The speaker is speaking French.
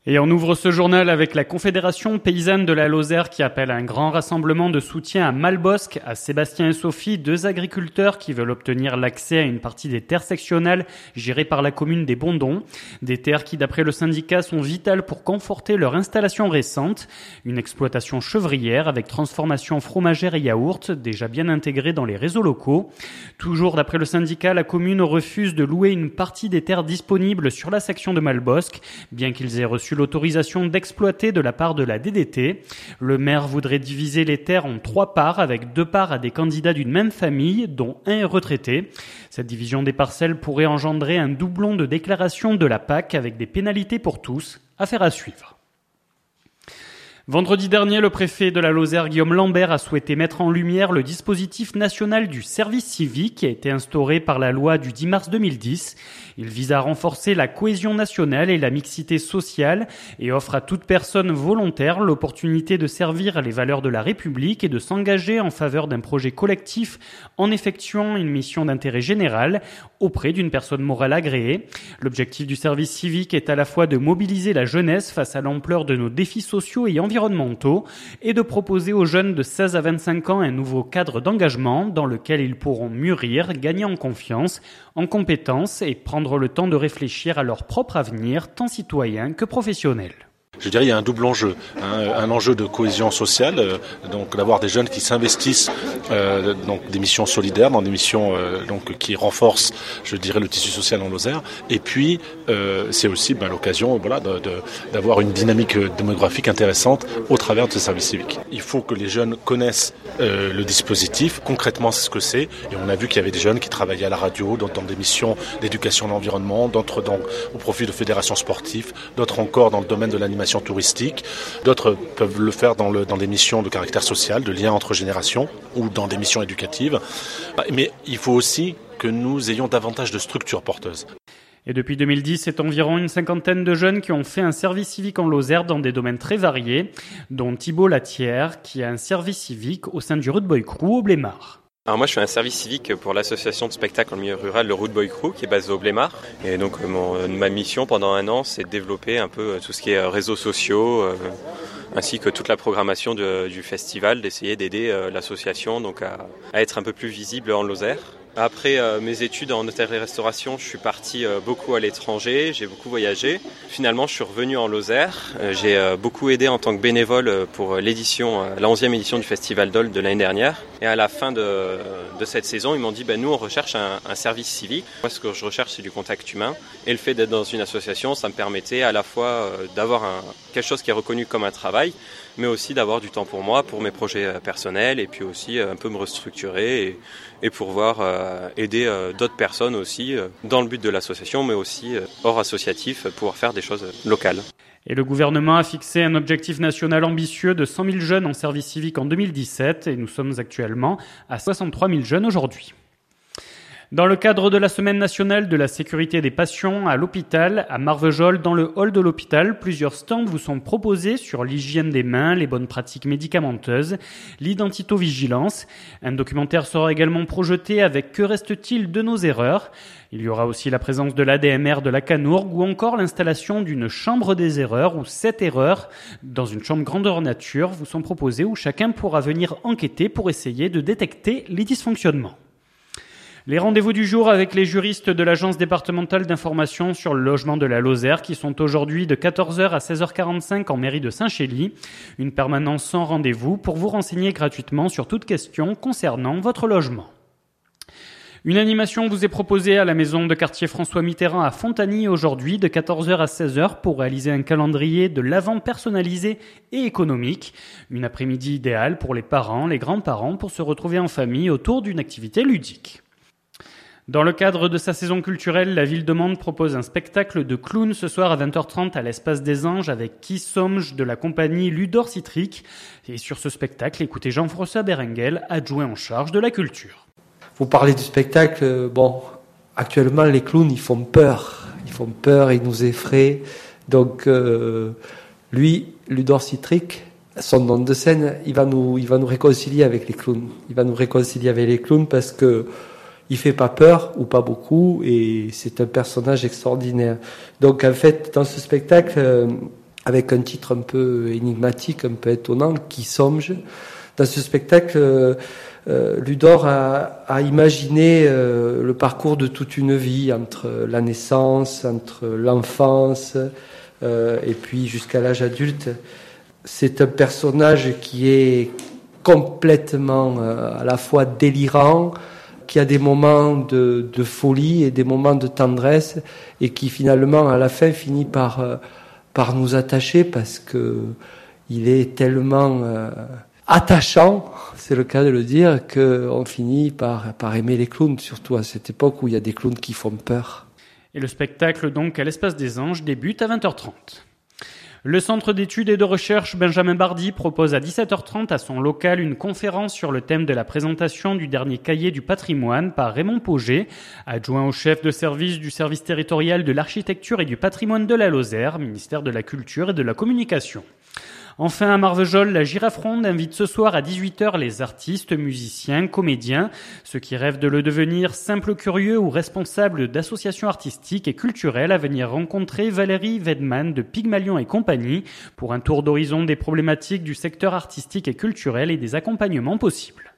Et on ouvre ce journal avec la Confédération paysanne de la Lozère qui appelle à un grand rassemblement de soutien à Malbosc, à Sébastien et Sophie, deux agriculteurs qui veulent obtenir l'accès à une partie des terres sectionnelles gérées par la commune des Bondons. Des terres qui, d'après le syndicat, sont vitales pour conforter leur installation récente. Une exploitation chevrière avec transformation fromagère et yaourt, déjà bien intégrée dans les réseaux locaux. Toujours d'après le syndicat, la commune refuse de louer une partie des terres disponibles sur la section de Malbosc, bien qu'ils aient reçu l'autorisation d'exploiter de la part de la DDT. Le maire voudrait diviser les terres en 3 parts avec 2 parts à des candidats d'une même famille, dont un est retraité. Cette division des parcelles pourrait engendrer un doublon de déclaration de la PAC avec des pénalités pour tous. Affaire à suivre. Vendredi dernier, le préfet de la Lozère, Guillaume Lambert, a souhaité mettre en lumière le dispositif national du service civique qui a été instauré par la loi du 10 mars 2010. Il vise à renforcer la cohésion nationale et la mixité sociale et offre à toute personne volontaire l'opportunité de servir les valeurs de la République et de s'engager en faveur d'un projet collectif en effectuant une mission d'intérêt général auprès d'une personne morale agréée. L'objectif du service civique est à la fois de mobiliser la jeunesse face à l'ampleur de nos défis sociaux et environnementaux et de proposer aux jeunes de 16 à 25 ans un nouveau cadre d'engagement dans lequel ils pourront mûrir, gagner en confiance, en compétences et prendre le temps de réfléchir à leur propre avenir, tant citoyen que professionnel. Je dirais qu'il y a un double enjeu, un enjeu de cohésion sociale, donc d'avoir des jeunes qui s'investissent donc des missions solidaires, dans des missions donc qui renforcent, je dirais, le tissu social en Lozère. Et puis c'est aussi l'occasion, d'avoir une dynamique démographique intéressante au travers de ce service civique. Il faut que les jeunes connaissent le dispositif, concrètement c'est ce que c'est. Et on a vu qu'il y avait des jeunes qui travaillaient à la radio, dans des missions d'éducation à l'environnement, d'autres au profit de fédérations sportives, d'autres encore dans le domaine de l'animation touristique, d'autres peuvent le faire dans des missions de caractère social, de lien entre générations ou dans des missions éducatives. Mais il faut aussi que nous ayons davantage de structures porteuses. Et depuis 2010, c'est environ une 50aine de jeunes qui ont fait un service civique en Lozère dans des domaines très variés, dont Thibault Latière, qui a un service civique au sein du Rude Boy Crew au Blémard. Alors moi je fais un service civique pour l'association de spectacle en milieu rural, le Rude Boy Crew, qui est basé au Blémard. Et donc ma mission pendant 1 an, c'est de développer un peu tout ce qui est réseaux sociaux, ainsi que toute la programmation du festival, d'essayer d'aider l'association donc à être un peu plus visible en Lozère. Après mes études en hôtellerie-restauration, je suis parti beaucoup à l'étranger, j'ai beaucoup voyagé. Finalement, je suis revenu en Lozère. J'ai beaucoup aidé en tant que bénévole pour la 11e édition du Festival d'Olt de l'année dernière. Et à la fin de cette saison, ils m'ont dit nous, on recherche un service civique. Moi, ce que je recherche, c'est du contact humain. Et le fait d'être dans une association, ça me permettait à la fois d'avoir quelque chose qui est reconnu comme un travail, mais aussi d'avoir du temps pour moi, pour mes projets personnels, et puis aussi un peu me restructurer et pouvoir aider d'autres personnes aussi dans le but de l'association, mais aussi hors associatif, pouvoir faire des choses locales. Et le gouvernement a fixé un objectif national ambitieux de 100 000 jeunes en service civique en 2017 et nous sommes actuellement à 63 000 jeunes aujourd'hui. Dans le cadre de la Semaine nationale de la sécurité des patients à l'hôpital, à Marvejols, dans le hall de l'hôpital, plusieurs stands vous sont proposés sur l'hygiène des mains, les bonnes pratiques médicamenteuses, l'identitovigilance. Un documentaire sera également projeté avec Que reste-t-il de nos erreurs ? Il y aura aussi la présence de l'ADMR de la Canourgue ou encore l'installation d'une chambre des erreurs où 7 erreurs dans une chambre grandeur nature vous sont proposées où chacun pourra venir enquêter pour essayer de détecter les dysfonctionnements. Les rendez-vous du jour avec les juristes de l'Agence départementale d'information sur le logement de la Lozère qui sont aujourd'hui de 14h à 16h45 en mairie de Saint-Chély. Une permanence sans rendez-vous pour vous renseigner gratuitement sur toute question concernant votre logement. Une animation vous est proposée à la maison de quartier François Mitterrand à Fontagny aujourd'hui de 14h à 16h pour réaliser un calendrier de l'Avent personnalisé et économique. Une après-midi idéale pour les parents, les grands-parents pour se retrouver en famille autour d'une activité ludique. Dans le cadre de sa saison culturelle, la ville de Mende propose un spectacle de clown ce soir à 20h30 à l'Espace des Anges avec Qui Sommes de la compagnie Ludor Citric. Et sur ce spectacle, écoutez Jean-François Berengel, adjoint en charge de la culture. Vous parlez du spectacle, actuellement les clowns ils font peur, ils nous effraient. Donc lui, Ludor Citric, son nom de scène, il va nous réconcilier avec les clowns. Il va nous réconcilier avec les clowns parce que il fait pas peur, ou pas beaucoup, et c'est un personnage extraordinaire. Donc en fait, dans ce spectacle, avec un titre un peu énigmatique, un peu étonnant, Qui sommes-je ? Dans ce spectacle, Ludor a imaginé le parcours de toute une vie, entre la naissance, entre l'enfance, et puis jusqu'à l'âge adulte. C'est un personnage qui est complètement à la fois délirant, qui a des moments de folie et des moments de tendresse, et qui finalement à la fin finit par nous attacher, parce que il est tellement attachant, c'est le cas de le dire, qu'on finit par aimer les clowns, surtout à cette époque où il y a des clowns qui font peur. Et le spectacle, donc, à l'Espace des Anges, débute à 20h30. Le Centre d'études et de recherche Benjamin Bardy propose à 17h30 à son local une conférence sur le thème de la présentation du dernier cahier du patrimoine par Raymond Pauget, adjoint au chef de service du service territorial de l'architecture et du patrimoine de la Lozère, ministère de la Culture et de la Communication. Enfin, à Marvejols, la Girafe Ronde invite ce soir à 18h les artistes, musiciens, comédiens, ceux qui rêvent de le devenir, simples curieux ou responsables d'associations artistiques et culturelles à venir rencontrer Valérie Wedman de Pygmalion et compagnie pour un tour d'horizon des problématiques du secteur artistique et culturel et des accompagnements possibles.